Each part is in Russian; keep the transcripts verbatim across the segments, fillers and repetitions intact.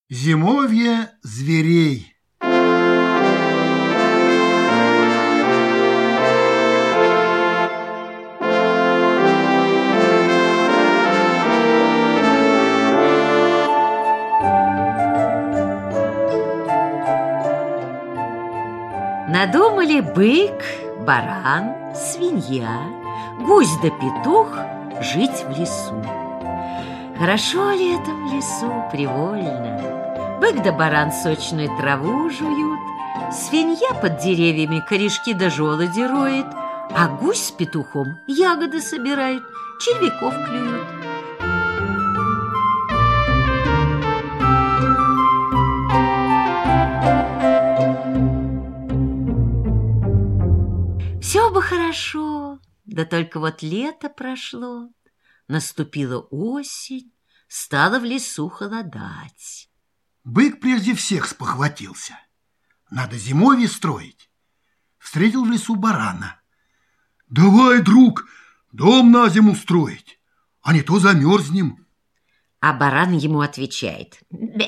Зимовье зверей. Надумали бык, баран, свинья, гусь да петух жить в лесу. Хорошо летом в лесу, привольно. Бык да баран сочную траву жуют, свинья под деревьями корешки да желуди роет, а гусь с петухом ягоды собирают, червяков клюют. Все бы хорошо, да только вот лето прошло, наступила осень, стало в лесу холодать. Бык прежде всех спохватился. Надо зимовье строить. Встретил в лесу барана. «Давай, друг, дом на зиму строить, а не то замерзнем». А баран ему отвечает: «Бе,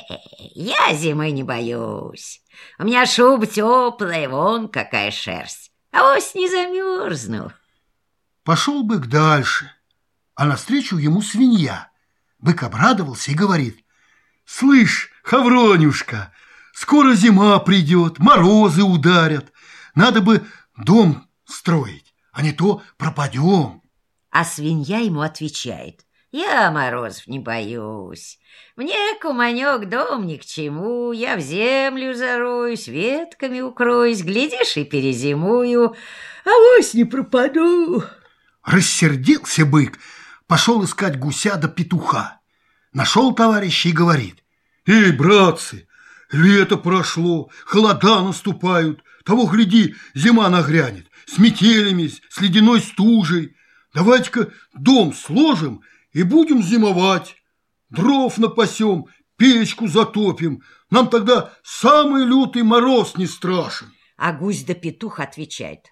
я зимы не боюсь. У меня шуба теплая, вон какая шерсть. А ось не замерзну». Пошел бык дальше, а навстречу ему свинья. Бык обрадовался и говорит: «Слышь, Хавронюшка, скоро зима придет, морозы ударят. Надо бы дом строить, а не то пропадем». А свинья ему отвечает: «Я морозов не боюсь. Мне, куманек, дом ни к чему. Я в землю зароюсь, ветками укроюсь, глядишь, и перезимую, авось не пропаду». Рассердился бык, пошел искать гуся да петуха. Нашел товарища и говорит: «Эй, братцы, лето прошло, холода наступают, того, гляди, зима нагрянет, с метелями, с ледяной стужей. Давайте-ка дом сложим и будем зимовать. Дров напасем, печку затопим, нам тогда самый лютый мороз не страшен». А гусь да петух отвечает: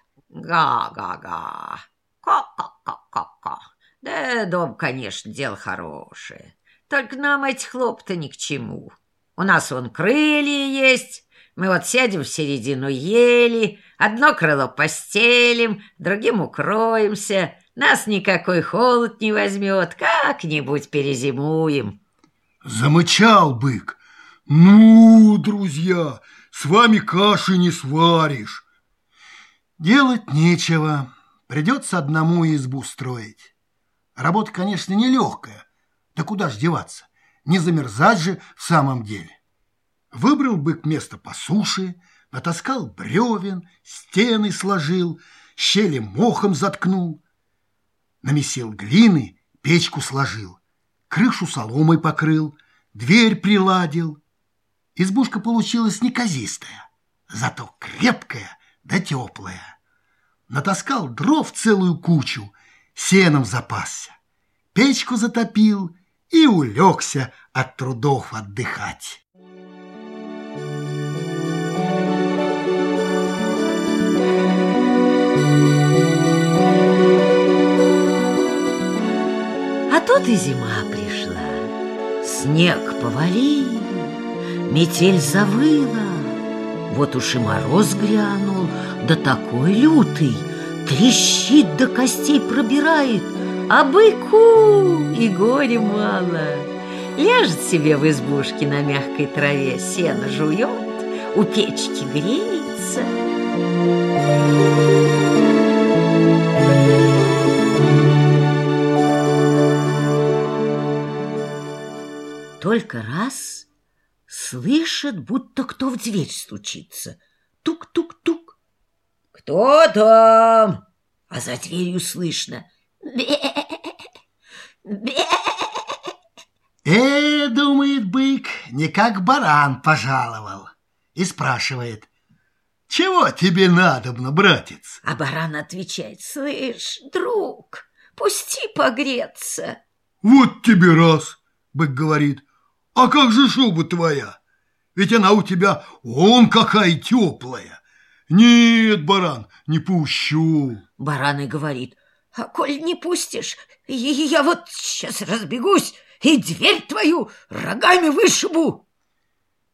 «Га-га-га, ка-ка-ка-ка-ка. Да дом, конечно, дело хорошее, только нам эти хлопоты ни к чему. У нас вон крылья есть, мы вот сядем в середину ели, одно крыло постелим, другим укроемся, нас никакой холод не возьмет, как-нибудь перезимуем». Замычал бык: «Ну, друзья, с вами каши не сваришь». Делать нечего, придется одному избу строить. Работа, конечно, нелегкая, да куда ж деваться, не замерзать же в самом деле. Выбрал бык место по суше, натаскал бревен, стены сложил, щели мохом заткнул, намесил глины, печку сложил, крышу соломой покрыл, дверь приладил. Избушка получилась неказистая, зато крепкая да теплая. Натаскал дров целую кучу, сеном запасся, печку затопил и улегся от трудов отдыхать. А тут и зима пришла. Снег повалил, метель завыла. Вот уж и мороз грянул, да такой лютый, трещит до костей пробирает, а быку и горе мало. Ляжет себе в избушке на мягкой траве, сено жует, у печки греется. Только раз слышит, будто кто в дверь стучится. Тук-тук-тук. «Кто там?» А за дверью слышно: «Бе! Бе!» «Э, — думает бык, — не как баран пожаловал». И спрашивает: «Чего тебе надобно, братец?» А баран отвечает: «Слышь, друг, пусти погреться». «Вот тебе раз, — бык говорит, — а как же шуба твоя? Ведь она у тебя вон какая теплая». «Нет, баран, не пущу». Баран и говорит: «А коль не пустишь, я вот сейчас разбегусь и дверь твою рогами вышибу».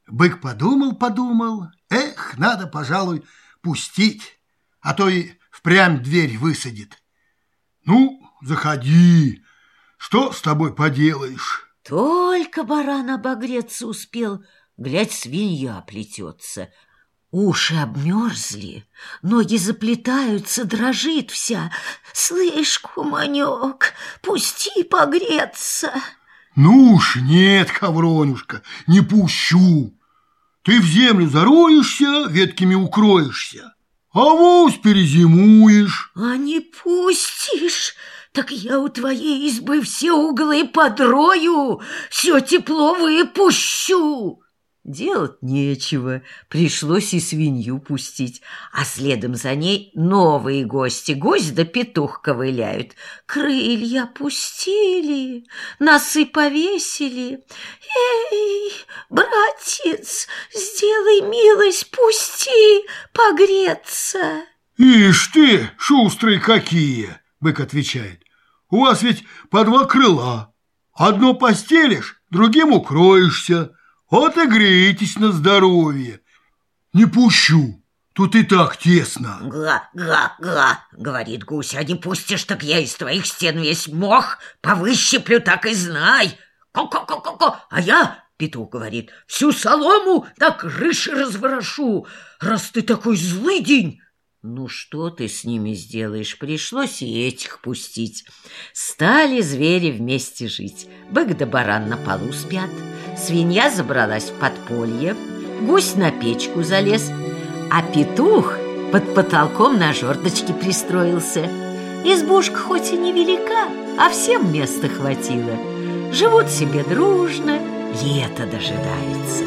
Бык подумал-подумал. Эх, надо, пожалуй, пустить, а то и впрямь дверь высадит. Ну, заходи, что с тобой поделаешь? Только баран обогреться успел, глядь, свинья плетется. Уши обмерзли, ноги заплетаются, дрожит вся. Слышь, куманек, пусти погреться. Ну уж нет, Хавронюшка, не пущу. Ты в землю зароешься, ветками укроешься, а вось перезимуешь. А не пустишь, так я у твоей избы все углы подрою, все тепло выпущу. Делать нечего, пришлось и свинью пустить, а следом за ней новые гости, гусь да петух ковыляют. Крылья пустили, носы повесили. Эй, братец, сделай милость, пусти погреться. Ишь ты, шустрые какие, бык отвечает. У вас ведь по два крыла, одно постелишь, другим укроешься. Вот и греетесь на здоровье. Не пущу, тут и так тесно. Га-га-га, говорит гусь, а не пустишь, так я из твоих стен весь мох повыщеплю, так и знай. Ко-ко-ко-ко-ко, а я, петух говорит, всю солому на крыше разворошу, раз ты такой злый день. Ну, что ты с ними сделаешь? Пришлось и этих пустить. Стали звери вместе жить. Бык да баран на полу спят, свинья забралась в подполье, гусь на печку залез, а петух под потолком на жердочке пристроился. Избушка хоть и невелика, а всем места хватило. Живут себе дружно, лето дожидается.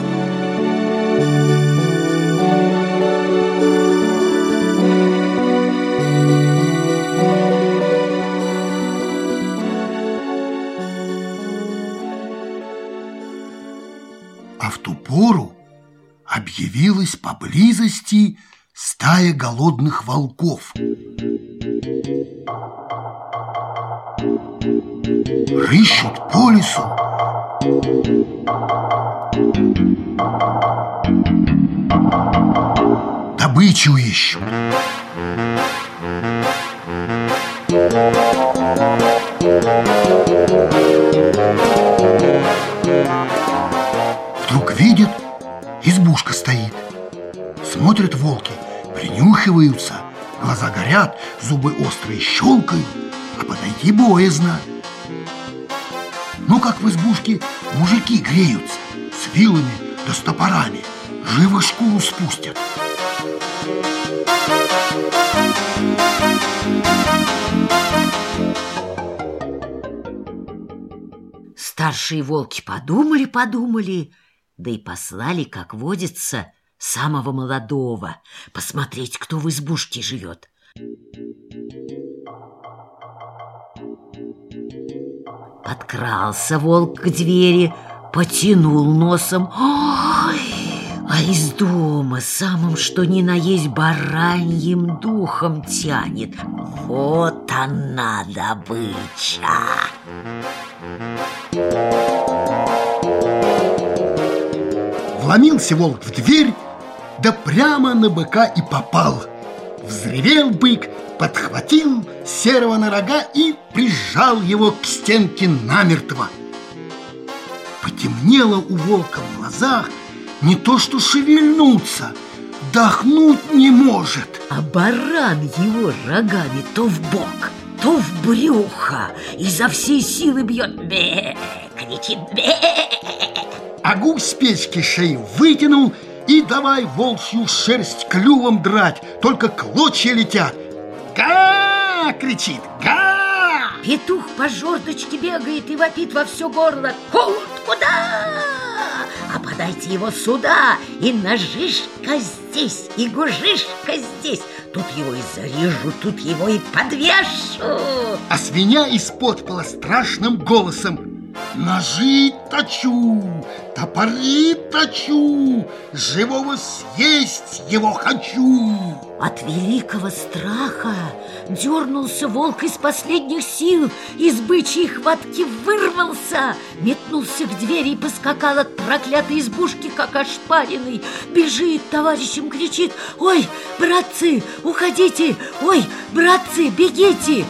А в ту пору объявилась поблизости стая голодных волков. Рыщут по лесу, добычу ищут. Вдруг видит, избушка стоит. Смотрят волки, принюхиваются, глаза горят, зубы острые щелкают, а подойти боязно. Ну, как в избушке мужики греются, с вилами да с топорами, живо шкуру спустят. Старшие волки подумали-подумали, да и послали, как водится, самого молодого посмотреть, кто в избушке живет. Подкрался волк к двери, потянул носом. Ой, а из дома самым что ни на есть бараньим духом тянет. Вот она добыча. Вломился волк в дверь, да прямо на быка и попал. Взревел бык, подхватил серого на рога и прижал его к стенке намертво. Потемнело у волка в глазах, не то что шевельнуться, дохнуть не может. А баран его рогами то в бок, то в брюхо, изо всей силы бьет. Бе, кричит бе. А гусь с печки шею вытянул и давай волчью шерсть клювом драть, только клочья летят. «Га!» — кричит, «га!» Петух по жердочке бегает и вопит во все горло. «Кут, куда? А подайте его сюда, и ножишка здесь, и гужишка здесь. Тут его и зарежу, тут его и подвешу». А свинья из-под пола страшным голосом: Ножи точу, топоры точу, живого съесть его хочу. От великого страха дернулся волк из последних сил, из бычьей хватки вырвался, метнулся к двери и поскакал от проклятой избушки, как ошпаренный. Бежит, товарищам кричит: «Ой, братцы, уходите! Ой, братцы, бегите!»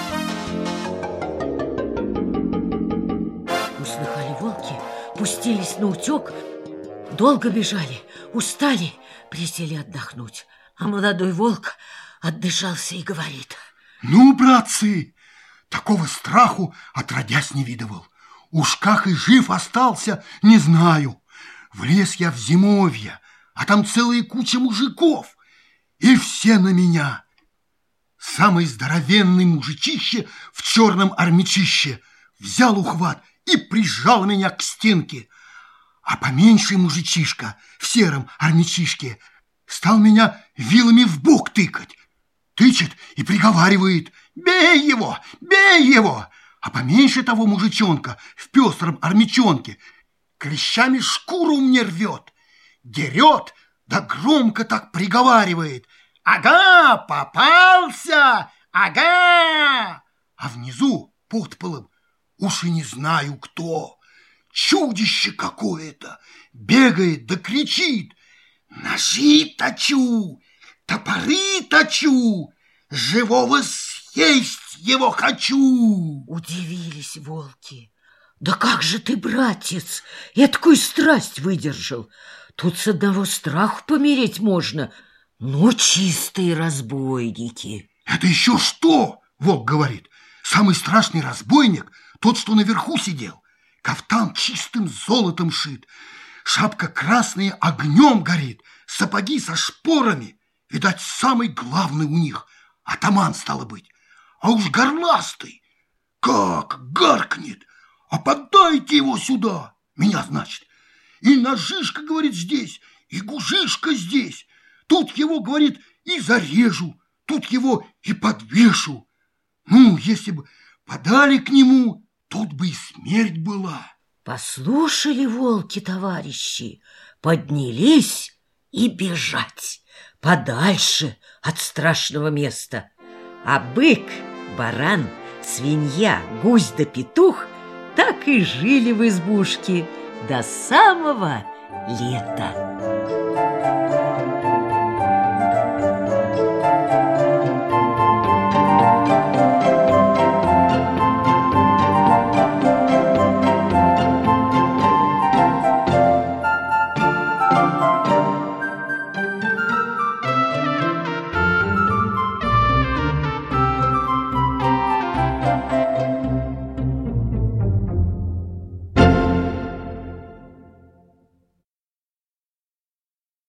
Услыхали волки, пустились на утек, долго бежали, устали, присели отдохнуть. А молодой волк отдышался и говорит: «Ну, братцы, такого страху отродясь не видывал. Уж как и жив остался, не знаю. Влез я в зимовье, а там целая куча мужиков, и все на меня. Самый здоровенный мужичище в черном армячище взял ухват и прижал меня к стенке, а поменьший мужичишка в сером армячишке стал меня вилами в бок тыкать. Тычет и приговаривает: «Бей его, бей его!» А поменьше того мужичонка в пестром армячонке клещами шкуру мне рвет, дерет, да громко так приговаривает: «Ага, попался! Ага!» А внизу, под полом, уж и не знаю кто, чудище какое-то, бегает да кричит: «Ножи точу, топоры точу, живого съесть его хочу!» Удивились волки. «Да как же ты, братец, эткую страсть выдержал? Тут с одного страху помереть можно. Ну, чистые разбойники!» «Это еще что?» — волк говорит. «Самый страшный разбойник тот, что наверху сидел. Кафтан чистым золотом шит, шапка красная огнем горит, сапоги со шпорами. Видать, самый главный у них атаман, стало быть. А уж горластый, как гаркнет: а подайте его сюда, меня, значит. И ножишка, говорит, здесь, и гужишка здесь. Тут его, говорит, и зарежу, тут его и подвешу. Ну, если бы подали к нему, тут бы и смерть была». Послушали волки, товарищи, поднялись и бежать подальше от страшного места. А бык, баран, свинья, гусь да петух так и жили в избушке до самого лета.